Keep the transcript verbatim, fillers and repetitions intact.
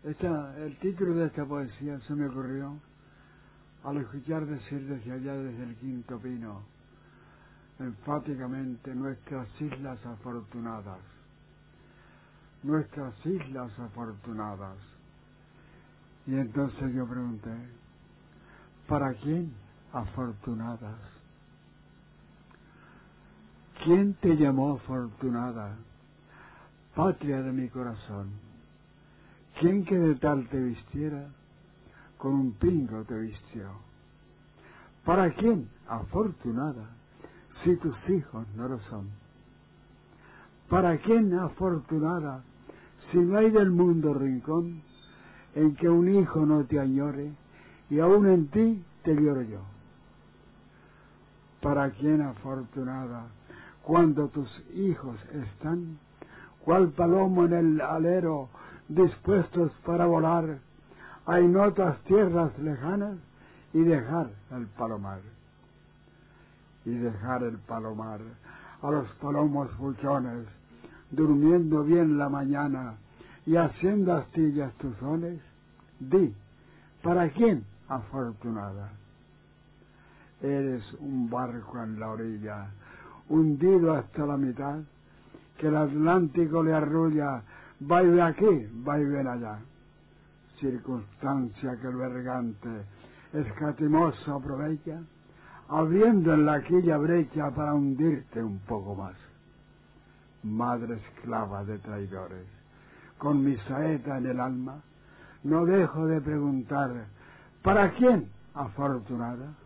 Esta, el título de esta poesía se me ocurrió al escuchar decir desde allá, desde el Quinto Pino, enfáticamente: nuestras islas afortunadas, nuestras islas afortunadas. Y entonces yo pregunté: ¿para quién afortunadas? ¿Quién te llamó afortunada, patria de mi corazón? ¿Quién que de tal te vistiera, con un pingo te vistió? ¿Para quién afortunada, si tus hijos no lo son? ¿Para quién afortunada, si no hay del mundo rincón en que un hijo no te añore, y aún en ti te lloro yo? ¿Para quién afortunada, cuando tus hijos están, cual palomo en el alero, dispuestos para volar a otras tierras lejanas, y dejar el palomar? Y dejar el palomar a los palomos buchones, durmiendo bien la mañana y haciendo astillas tuzones. Di, ¿para quién afortunada? Eres un barco en la orilla, hundido hasta la mitad, que el Atlántico le arrulla, va y ve aquí, va y ven allá. Circunstancia que el bergante escatimoso aprovecha, abriendo en la quilla brecha para hundirte un poco más. Madre esclava de traidores, con mi saeta en el alma, no dejo de preguntar: ¿para quién afortunada?